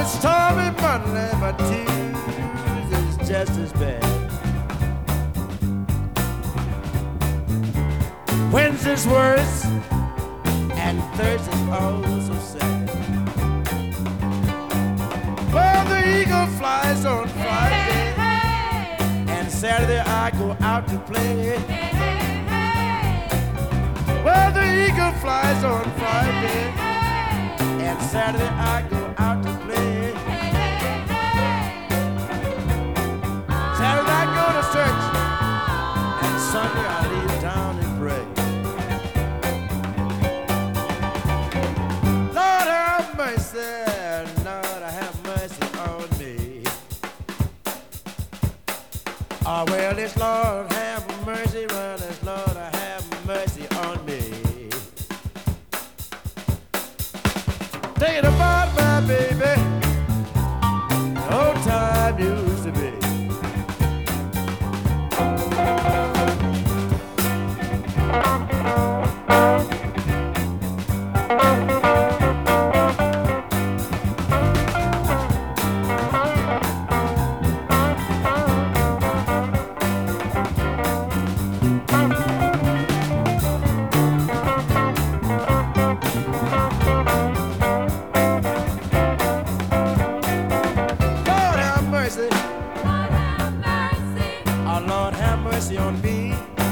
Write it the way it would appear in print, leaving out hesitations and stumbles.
it's stormy Monday, but Tuesday's just as bad. Wednesday's worse, and Thursday's oh so sad. Well, the eagle flies on Friday, and Saturday I go out to play. Well, the eagle flies on Friday, and Saturday I go out to play. Saturday I go to church, and Sunday I leave town and pray. Lord have mercy, Lord have mercy on me. Oh, well, it's Lord have mercy, well, it's Lord have mercy on me. Thinking about my baby, the old time used to be. Lord have mercy. Oh, Lord have mercy on me.